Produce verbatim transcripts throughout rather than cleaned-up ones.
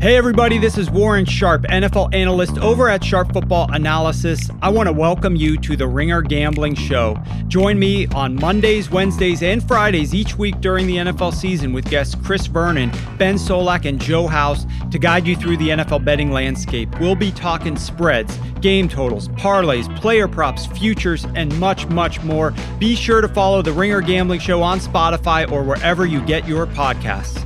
Hey everybody, this is Warren Sharp, N F L analyst over at Sharp Football Analysis. I want to welcome you to the Ringer Gambling Show. Join me on Mondays, Wednesdays, and Fridays each week during the N F L season with guests Chris Vernon, Ben Solak, and Joe House to guide you through the N F L betting landscape. We'll be talking spreads, game totals, parlays, player props, futures, and much, much more. Be sure to follow the Ringer Gambling Show on Spotify or wherever you get your podcasts.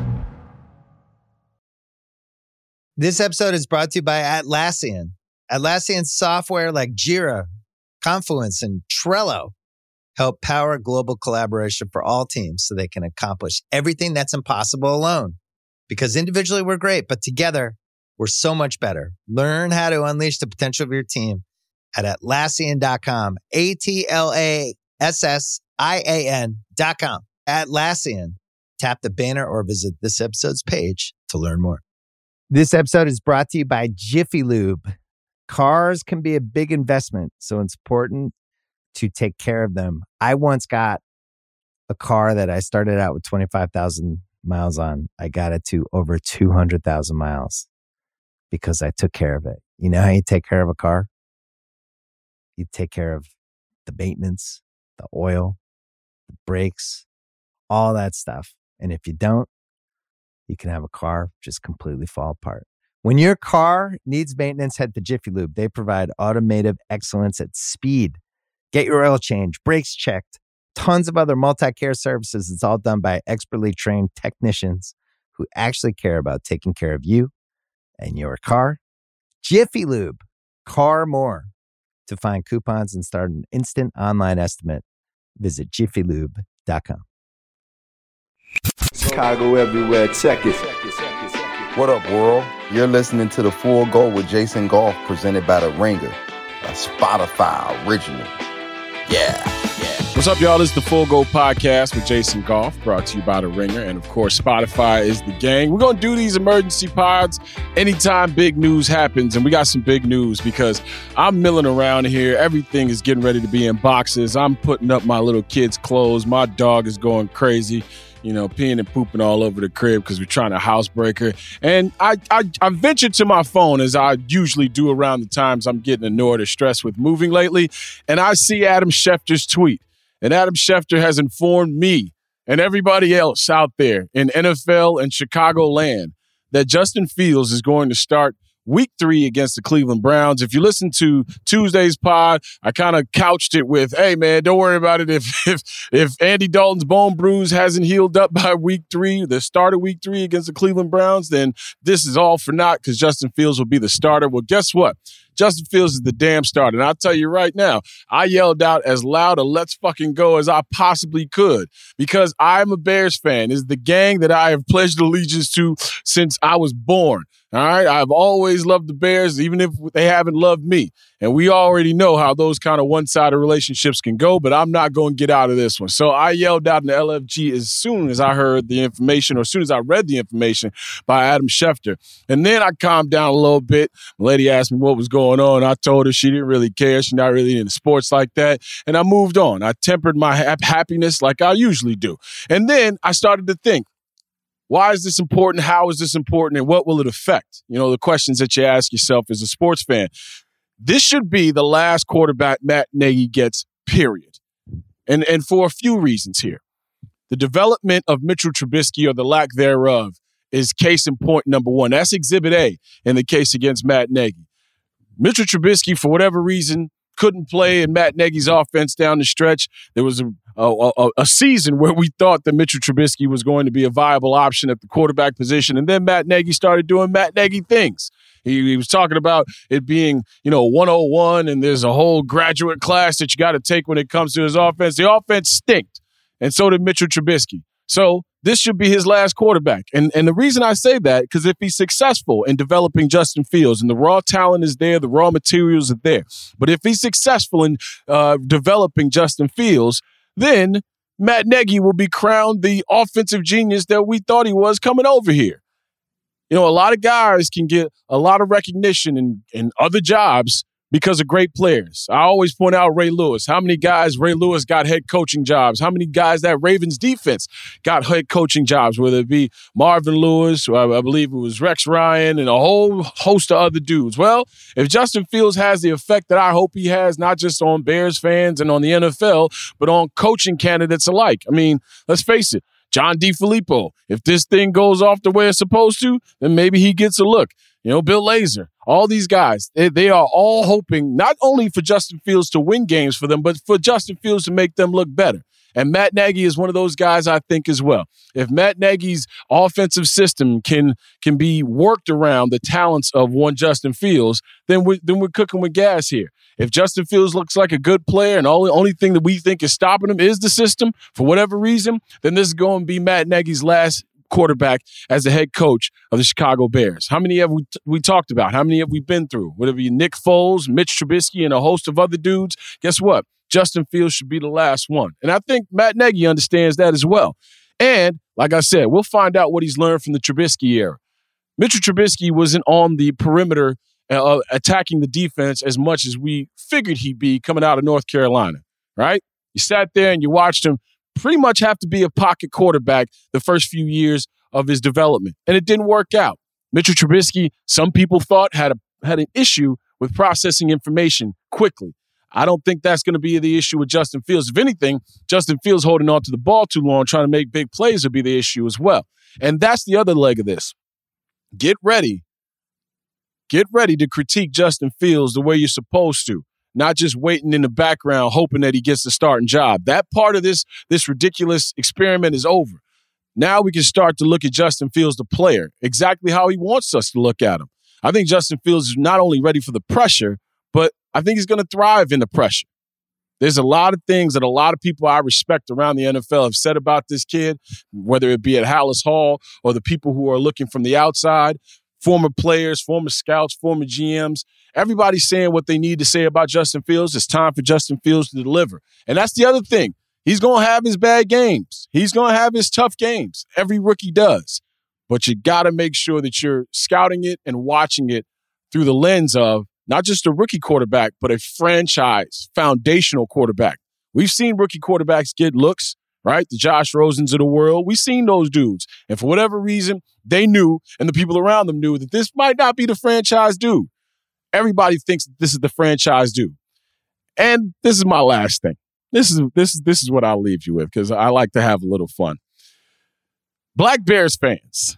This episode is brought to you by Atlassian. Atlassian software like Jira, Confluence, and Trello help power global collaboration for all teams so they can accomplish everything that's impossible alone. Because individually we're great, but together we're so much better. Learn how to unleash the potential of your team at Atlassian dot com. A T L A S S I A N dot com. Atlassian. Tap the banner or visit this episode's page to learn more. This episode is brought to you by Jiffy Lube. Cars can be a big investment, so it's important to take care of them. I once got a car that I started out with twenty-five thousand miles on. I got it to over two hundred thousand miles because I took care of it. You know how you take care of a car? You take care of the maintenance, the oil, the brakes, all that stuff. And if you don't, you can have a car just completely fall apart. When your car needs maintenance, head to Jiffy Lube. They provide automotive excellence at speed. Get your oil change, brakes checked, tons of other multi-care services. It's all done by expertly trained technicians who actually care about taking care of you and your car. Jiffy Lube, car more. To find coupons and start an instant online estimate, visit jiffy lube dot com. Chicago everywhere, check it. What up, world? You're listening to The Full Go with Jason Goff, presented by The Ringer, a Spotify original. Yeah, yeah. What's up, y'all? This is The Full Go Podcast with Jason Goff, brought to you by The Ringer. And, of course, Spotify is the gang. We're going to do these emergency pods anytime big news happens. And we got some big news because I'm milling around here. Everything is getting ready to be in boxes. I'm putting up my little kids' clothes. My dog is going crazy. You know, peeing and pooping all over the crib because we're trying to housebreak her. And I, I I ventured to my phone, as I usually do around the times I'm getting annoyed or stressed with moving lately, and I see Adam Schefter's tweet. And Adam Schefter has informed me and everybody else out there in N F L and Chicago land that Justin Fields is going to start week three against the Cleveland Browns. If you listen to Tuesday's pod, I kind of couched it with, hey, man, don't worry about it. If, if if Andy Dalton's bone bruise hasn't healed up by week three, the start of week three against the Cleveland Browns, then this is all for naught because Justin Fields will be the starter. Well, guess what? Justin Fields is the damn starter. And I'll tell you right now, I yelled out as loud a let's fucking go as I possibly could because I'm a Bears fan. It's the gang that I have pledged allegiance to since I was born. All right, I've always loved the Bears, even if they haven't loved me. And we already know how those kind of one-sided relationships can go, but I'm not going to get out of this one. So I yelled out in the L F G as soon as I heard the information, or as soon as I read the information by Adam Schefter. And then I calmed down a little bit. The lady asked me what was going on. I told her she didn't really care. She's not really into sports like that. And I moved on. I tempered my ha- happiness like I usually do. And then I started to think, why is this important? How is this important? And what will it affect? You know, the questions that you ask yourself as a sports fan. This should be the last quarterback Matt Nagy gets, period. And, and for a few reasons here. The development of Mitchell Trubisky, or the lack thereof, is case in point number one. That's exhibit A in the case against Matt Nagy. Mitchell Trubisky, for whatever reason, couldn't play in Matt Nagy's offense down the stretch. There was a, a, a, a season where we thought that Mitchell Trubisky was going to be a viable option at the quarterback position, and then Matt Nagy started doing Matt Nagy things. He, he was talking about it being, you know, one oh one, and there's a whole graduate class that you got to take when it comes to his offense. The offense stinked, and so did Mitchell Trubisky. So this should be his last quarterback. And and the reason I say that, because if he's successful in developing Justin Fields, and the raw talent is there, the raw materials are there, but if he's successful in uh, developing Justin Fields, then Matt Nagy will be crowned the offensive genius that we thought he was coming over here. You know, a lot of guys can get a lot of recognition in, in other jobs because of great players. I always point out Ray Lewis. How many guys Ray Lewis got head coaching jobs? How many guys that Ravens defense got head coaching jobs, whether it be Marvin Lewis, or I believe it was Rex Ryan, and a whole host of other dudes. Well, if Justin Fields has the effect that I hope he has, not just on Bears fans and on the N F L, but on coaching candidates alike. I mean, let's face it, John DeFilippo, if this thing goes off the way it's supposed to, then maybe he gets a look. You know, Bill Lazor, all these guys, they, they are all hoping not only for Justin Fields to win games for them, but for Justin Fields to make them look better. And Matt Nagy is one of those guys, I think, as well. If Matt Nagy's offensive system can can be worked around the talents of one Justin Fields, then we're, then we're cooking with gas here. If Justin Fields looks like a good player and the only, only thing that we think is stopping him is the system, for whatever reason, then this is going to be Matt Nagy's last quarterback as the head coach of the Chicago Bears. How many have we, t- we talked about? How many have we been through? Whatever you, Nick Foles, Mitch Trubisky, and a host of other dudes. Guess what? Justin Fields should be the last one. And I think Matt Nagy understands that as well. And like I said, we'll find out what he's learned from the Trubisky era. Mitchell Trubisky wasn't on the perimeter uh, attacking the defense as much as we figured he'd be coming out of North Carolina, right? You sat there and you watched him pretty much have to be a pocket quarterback the first few years of his development. And it didn't work out. Mitchell Trubisky, some people thought, had a had an issue with processing information quickly. I don't think that's going to be the issue with Justin Fields. If anything, Justin Fields holding on to the ball too long, trying to make big plays would be the issue as well. And that's the other leg of this. Get ready. Get ready to critique Justin Fields the way you're supposed to. Not just waiting in the background, hoping that he gets the starting job. That part of this, this ridiculous experiment is over. Now we can start to look at Justin Fields, the player, exactly how he wants us to look at him. I think Justin Fields is not only ready for the pressure, but I think he's going to thrive in the pressure. There's a lot of things that a lot of people I respect around the N F L have said about this kid, whether it be at Hallis Hall or the people who are looking from the outside, former players, former scouts, former G Ms. Everybody's saying what they need to say about Justin Fields. It's time for Justin Fields to deliver. And that's the other thing. He's going to have his bad games. He's going to have his tough games. Every rookie does. But you got to make sure that you're scouting it and watching it through the lens of not just a rookie quarterback, but a franchise, foundational quarterback. We've seen rookie quarterbacks get looks, right? The Josh Rosens of the world. We've seen those dudes. And for whatever reason, they knew, and the people around them knew, that this might not be the franchise dude. Everybody thinks that this is the franchise dude. And this is my last thing. This is this is this is what I'll leave you with, because I like to have a little fun. Black Bears fans,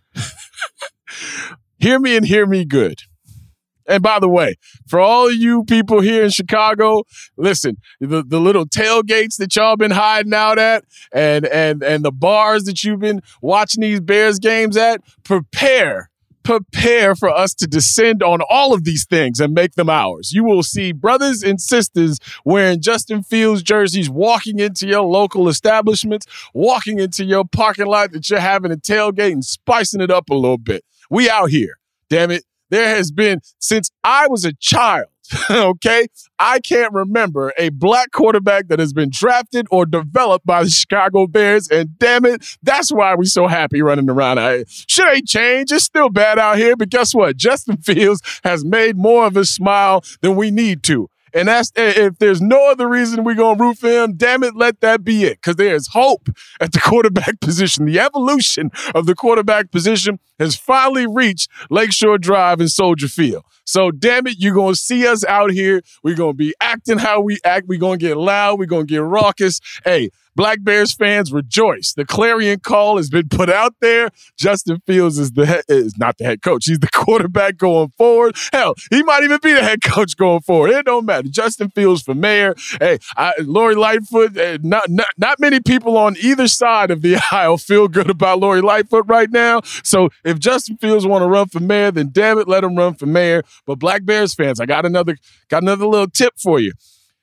hear me and hear me good. And by the way, for all of you people here in Chicago, listen, the, the little tailgates that y'all been hiding out at and, and, and the bars that you've been watching these Bears games at, prepare, prepare for us to descend on all of these things and make them ours. You will see brothers and sisters wearing Justin Fields jerseys, walking into your local establishments, walking into your parking lot that you're having a tailgate and spicing it up a little bit. We out here, damn it. There has been, since I was a child, okay, I can't remember a black quarterback that has been drafted or developed by the Chicago Bears, and damn it, that's why we're so happy running around out here. Shit ain't changed. It's still bad out here, but guess what? Justin Fields has made more of us smile than we need to. And that's, if there's no other reason we're going to root for him, damn it, let that be it. Because there is hope at the quarterback position. The evolution of the quarterback position has finally reached Lakeshore Drive and Soldier Field. So, damn it, you're going to see us out here. We're going to be acting how we act. We're going to get loud. We're going to get raucous. Hey, Black Bears fans, rejoice. The clarion call has been put out there. Justin Fields is the head, is not the head coach. He's the quarterback going forward. Hell, he might even be the head coach going forward. It don't matter. Justin Fields for mayor. Hey, I, Lori Lightfoot, uh, not, not, not many people on either side of the aisle feel good about Lori Lightfoot right now. So if Justin Fields want to run for mayor, then damn it, let him run for mayor. But Black Bears fans, I got another, got another little tip for you.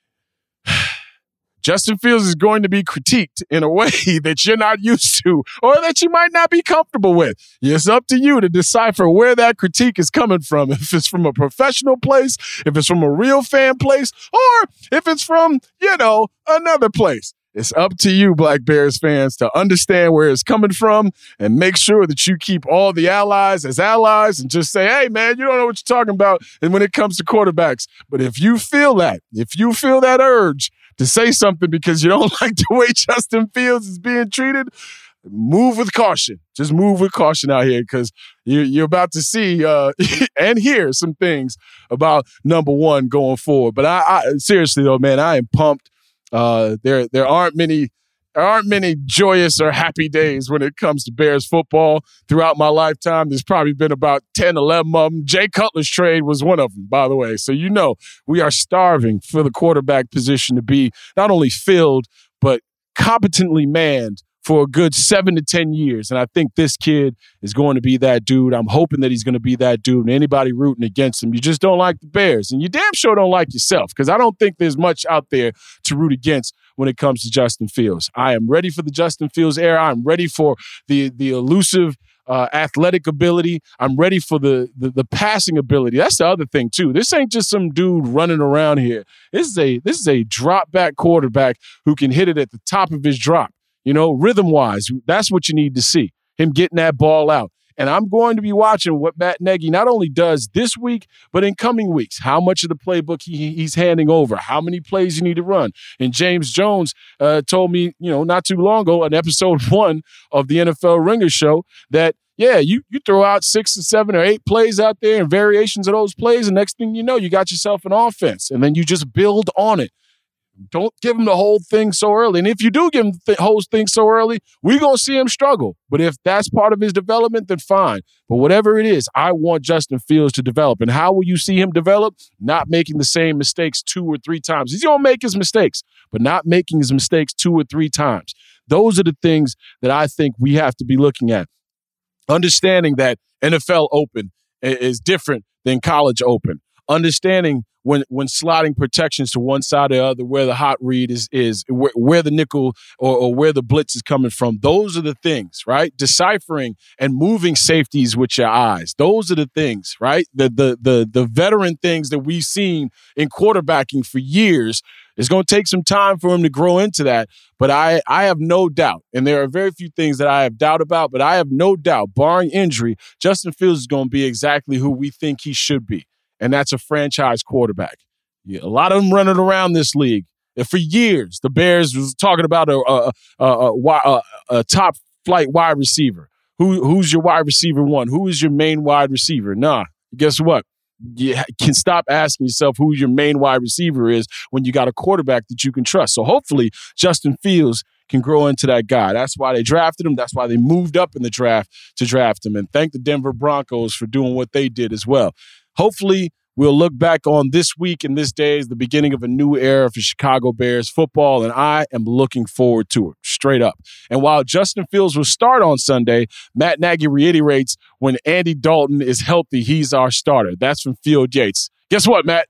Justin Fields is going to be critiqued in a way that you're not used to or that you might not be comfortable with. It's up to you to decipher where that critique is coming from. If it's from a professional place, if it's from a real fan place, or if it's from, you know, another place. It's up to you, Black Bears fans, to understand where it's coming from and make sure that you keep all the allies as allies and just say, hey, man, you don't know what you're talking about. And when it comes to quarterbacks, but if you feel that, if you feel that urge to say something because you don't like the way Justin Fields is being treated, move with caution. Just move with caution out here because you're, you're about to see uh, and hear some things about number one going forward. But I, I seriously, though, man, I am pumped. Uh, there, there aren't many, there aren't many joyous or happy days when it comes to Bears football throughout my lifetime. There's probably been about ten, eleven of them. Jay Cutler's trade was one of them, by the way. So you know we are starving for the quarterback position to be not only filled but competently manned for a good seven to ten years. And I think this kid is going to be that dude. I'm hoping that he's going to be that dude. And anybody rooting against him, you just don't like the Bears. And you damn sure don't like yourself because I don't think there's much out there to root against when it comes to Justin Fields. I am ready for the Justin Fields era. I'm ready for the, the elusive uh, athletic ability. I'm ready for the, the the passing ability. That's the other thing, too. This ain't just some dude running around here. This is a, this is a drop-back quarterback who can hit it at the top of his drop. You know, rhythm-wise, that's what you need to see, him getting that ball out. And I'm going to be watching what Matt Nagy not only does this week, but in coming weeks, how much of the playbook he, he's handing over, how many plays you need to run. And James Jones uh, told me, you know, not too long ago on episode one of the N F L Ringer show that, yeah, you you throw out six or seven or eight plays out there and variations of those plays, and next thing you know, you got yourself an offense, and then you just build on it. Don't give him the whole thing so early. And if you do give him the whole thing so early, we're going to see him struggle. But if that's part of his development, then fine. But whatever it is, I want Justin Fields to develop. And how will you see him develop? Not making the same mistakes two or three times. He's going to make his mistakes, but not making his mistakes two or three times. Those are the things that I think we have to be looking at. Understanding that N F L Open is different than College Open. Understanding when when sliding protections to one side or the other, where the hot read is, is where, where the nickel or, or where the blitz is coming from. Those are the things, right? Deciphering and moving safeties with your eyes. Those are the things, right? The the the the veteran things that we've seen in quarterbacking for years. It's going to take some time for him to grow into that. But I, I have no doubt, and there are very few things that I have doubt about, but I have no doubt, barring injury, Justin Fields is going to be exactly who we think he should be. And that's a franchise quarterback. Yeah, a lot of them running around this league. And for years, the Bears was talking about a, a, a, a, a, a top flight wide receiver. Who, who's your wide receiver one? Who is your main wide receiver? Nah, guess what? You can stop asking yourself who your main wide receiver is when you got a quarterback that you can trust. So hopefully Justin Fields can grow into that guy. That's why they drafted him. That's why they moved up in the draft to draft him. And thank the Denver Broncos for doing what they did as well. Hopefully, we'll look back on this week and this day as the beginning of a new era for Chicago Bears football, and I am looking forward to it, straight up. And while Justin Fields will start on Sunday, Matt Nagy reiterates when Andy Dalton is healthy, he's our starter. That's from Field Yates. Guess what, Matt?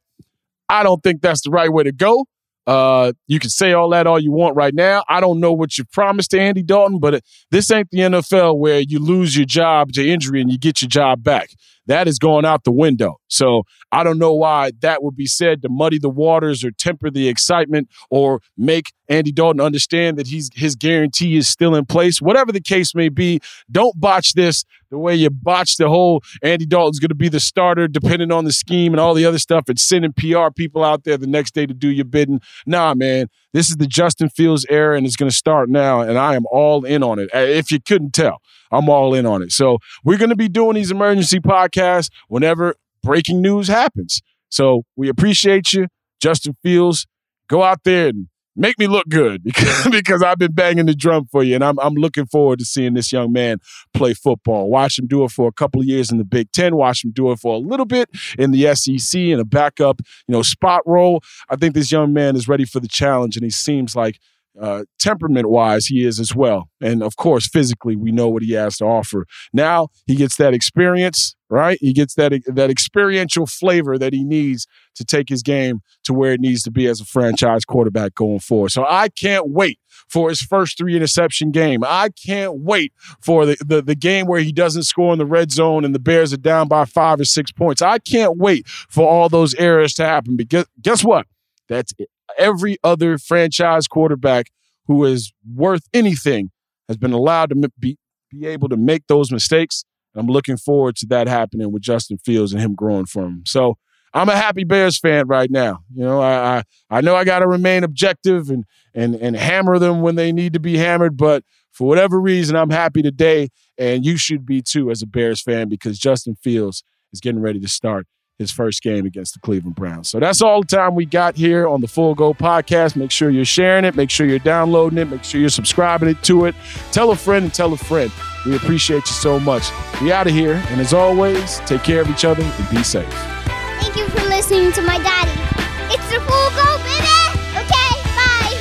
I don't think that's the right way to go. Uh, you can say all that all you want right now. I don't know what you promised to Andy Dalton, but it, this ain't the N F L where you lose your job to injury and you get your job back. That is going out the window. So I don't know why that would be said to muddy the waters or temper the excitement or make Andy Dalton understand that he's his guarantee is still in place. Whatever the case may be, don't botch this the way you botched the whole Andy Dalton's going to be the starter depending on the scheme and all the other stuff and sending P R people out there the next day to do your bidding. Nah, man, this is the Justin Fields era and it's going to start now, and I am all in on it. If you couldn't tell, I'm all in on it. So we're going to be doing these emergency podcasts whenever breaking news happens. So we appreciate you, Justin Fields. Go out there and make me look good because, because I've been banging the drum for you, and I'm I'm looking forward to seeing this young man play football. Watch him do it for a couple of years in the Big Ten. Watch him do it for a little bit in the S E C in a backup, you know, spot role. I think this young man is ready for the challenge, and he seems like Uh, temperament-wise, he is as well. And, of course, physically, we know what he has to offer. Now he gets that experience, right? He gets that that experiential flavor that he needs to take his game to where it needs to be as a franchise quarterback going forward. So I can't wait for his first three-interception game. I can't wait for the, the, the game where he doesn't score in the red zone and the Bears are down by five or six points. I can't wait for all those errors to happen because guess what? That's it. Every other franchise quarterback who is worth anything, has been allowed to be, be able to make those mistakes. And I'm looking forward to that happening with Justin Fields and him growing from him. So I'm a happy Bears fan right now. You know, I I, I know I got to remain objective and and and hammer them when they need to be hammered, but for whatever reason, I'm happy today, and you should be too as a Bears fan, because Justin Fields is getting ready to start his first game against the Cleveland Browns. So that's all the time we got here on the Full Go Podcast. Make sure you're sharing it. Make sure you're downloading it. Make sure you're subscribing it to it. Tell a friend and tell a friend. We appreciate you so much. We out of here, and as always, take care of each other and be safe. Thank you for listening to my daddy. It's the Full Go, baby! Okay, bye!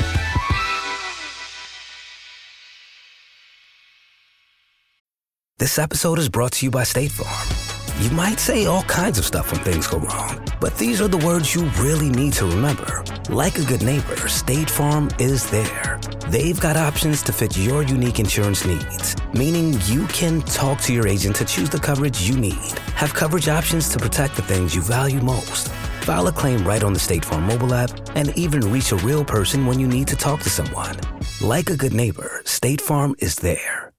This episode is brought to you by State Farm. You might say all kinds of stuff when things go wrong, but these are the words you really need to remember. Like a good neighbor, State Farm is there. They've got options to fit your unique insurance needs, meaning you can talk to your agent to choose the coverage you need, have coverage options to protect the things you value most, file a claim right on the State Farm mobile app, and even reach a real person when you need to talk to someone. Like a good neighbor, State Farm is there.